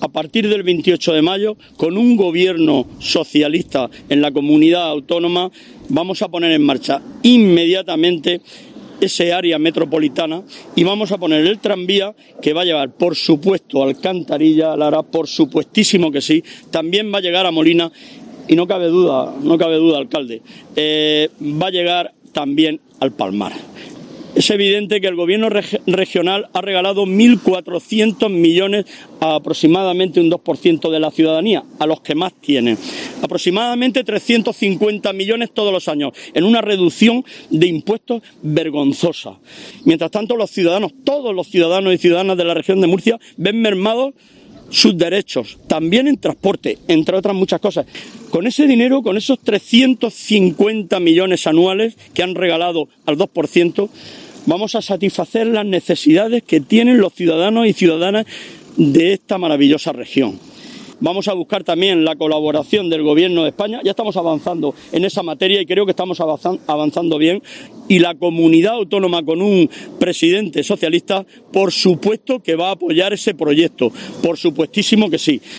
a partir del 28 de mayo, con un gobierno socialista en la comunidad autónoma, vamos a poner en marcha inmediatamente ese área metropolitana y vamos a poner el tranvía que va a llevar, por supuesto, a Alcantarilla, Lara, por supuestísimo que sí, también va a llegar a Molina y no cabe duda, alcalde, va a llegar también al Palmar. Es evidente que el gobierno regional ha regalado 1.400 millones a aproximadamente un 2% de la ciudadanía, a los que más tienen. Aproximadamente 350 millones todos los años, en una reducción de impuestos vergonzosa. Mientras tanto, los ciudadanos, todos los ciudadanos y ciudadanas de la región de Murcia, ven mermados sus derechos, también en transporte, entre otras muchas cosas. Con ese dinero, con esos 350 millones anuales que han regalado al 2%, vamos a satisfacer las necesidades que tienen los ciudadanos y ciudadanas de esta maravillosa región. Vamos a buscar también la colaboración del Gobierno de España. Ya estamos avanzando en esa materia y creo que estamos avanzando bien. Y la comunidad autónoma, con un presidente socialista, por supuesto que va a apoyar ese proyecto. Por supuestísimo que sí.